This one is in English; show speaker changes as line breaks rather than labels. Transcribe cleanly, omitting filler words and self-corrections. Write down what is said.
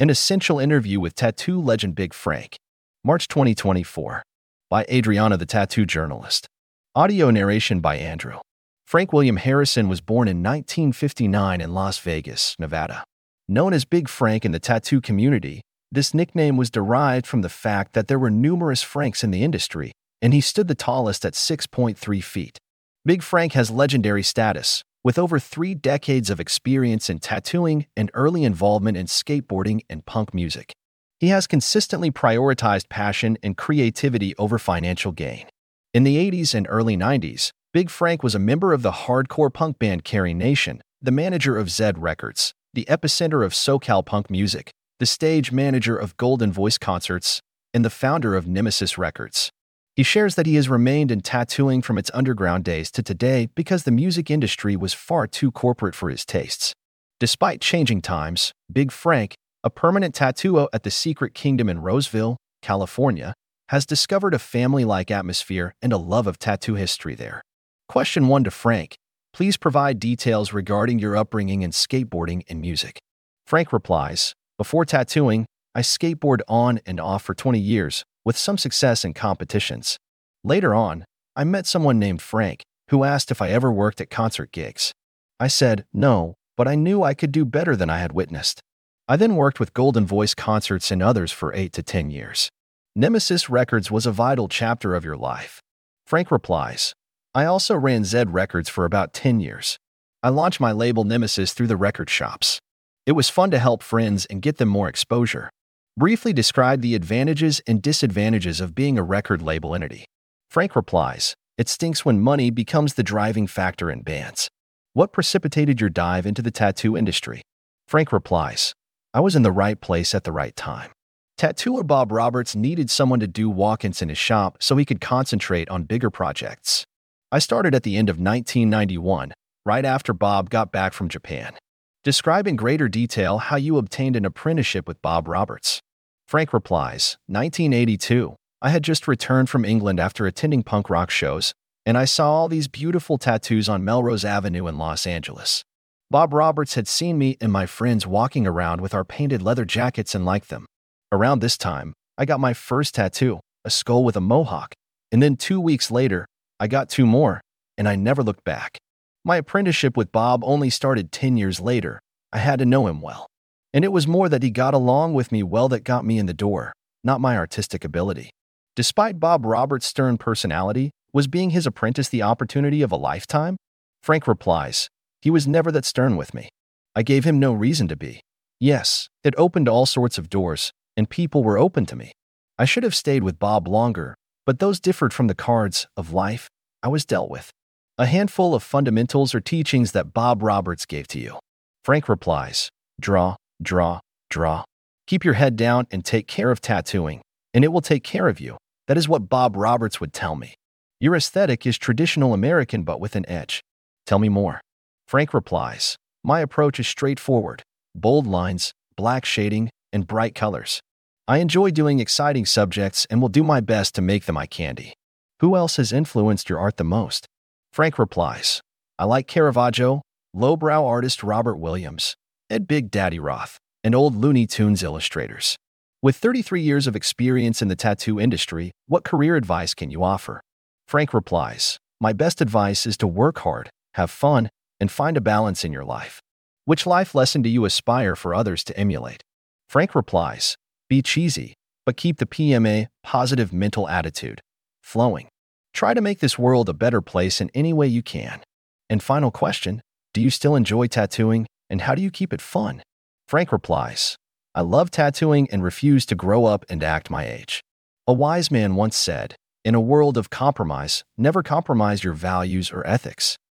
An essential interview with tattoo legend Big Frank. March 2024. By Adriana the Tattoo Journalist. Audio narration by Andrew. Frank William Harrison was born in 1959 in Las Vegas, Nevada. Known as Big Frank in the tattoo community, this nickname was derived from the fact that there were numerous Franks in the industry, and he stood the tallest at 6.3 feet. Big Frank has legendary status, with over 3 decades of experience in tattooing and early involvement in skateboarding and punk music. He has consistently prioritized passion and creativity over financial gain. In the 80s and early 90s, Big Frank was a member of the hardcore punk band Carrie Nation, the manager of Zed Records, the epicenter of SoCal punk music, the stage manager of Golden Voice Concerts, and the founder of Nemesis Records. He shares that he has remained in tattooing from its underground days to today because the music industry was far too corporate for his tastes. Despite changing times, Big Frank, a permanent tattooer at the Secret Kingdom in Roseville, California, has discovered a family-like atmosphere and a love of tattoo history there. Question 1 to Frank. Please provide details regarding your upbringing in skateboarding and music. Frank replies, before tattooing, I skateboard on and off for 20 years, with some success in competitions. Later on, I met someone named Frank, who asked if I ever worked at concert gigs. I said no, but I knew I could do better than I had witnessed. I then worked with Golden Voice Concerts and others for 8 to 10 years. Nemesis Records was a vital chapter of your life. Frank replies, I also ran Zed Records for about 10 years. I launched my label Nemesis through the record shops. It was fun to help friends and get them more exposure. Briefly describe the advantages and disadvantages of being a record label entity. Frank replies, it stinks when money becomes the driving factor in bands. What precipitated your dive into the tattoo industry? Frank replies, I was in the right place at the right time. Tattooer Bob Roberts needed someone to do walk-ins in his shop so he could concentrate on bigger projects. I started at the end of 1991, right after Bob got back from Japan. Describe in greater detail how you obtained an apprenticeship with Bob Roberts. Frank replies, 1982. I had just returned from England after attending punk rock shows, and I saw all these beautiful tattoos on Melrose Avenue in Los Angeles. Bob Roberts had seen me and my friends walking around with our painted leather jackets and liked them. Around this time, I got my first tattoo, a skull with a mohawk, and then 2 weeks later, I got 2 more, and I never looked back. My apprenticeship with Bob only started 10 years later. I had to know him well. And it was more that he got along with me well that got me in the door, not my artistic ability. Despite Bob Roberts' stern personality, was being his apprentice the opportunity of a lifetime? Frank replies, he was never that stern with me. I gave him no reason to be. Yes, it opened all sorts of doors, and people were open to me. I should have stayed with Bob longer, but those differed from the cards of life I was dealt with. A handful of fundamentals or teachings that Bob Roberts gave to you. Frank replies, draw, draw, draw. Keep your head down and take care of tattooing, and it will take care of you. That is what Bob Roberts would tell me. Your aesthetic is traditional American but with an edge. Tell me more. Frank replies, my approach is straightforward, bold lines, black shading, and bright colors. I enjoy doing exciting subjects and will do my best to make them eye candy. Who else has influenced your art the most? Frank replies, I like Caravaggio, lowbrow artist Robert Williams, Ed Big Daddy Roth, and old Looney Tunes illustrators. With 33 years of experience in the tattoo industry, what career advice can you offer? Frank replies, my best advice is to work hard, have fun, and find a balance in your life. Which life lesson do you aspire for others to emulate? Frank replies, be cheesy, but keep the PMA, positive mental attitude, flowing. Try to make this world a better place in any way you can. And final question, do you still enjoy tattooing, and how do you keep it fun? Frank replies, I love tattooing and refuse to grow up and act my age. A wise man once said, in a world of compromise, never compromise your values or ethics.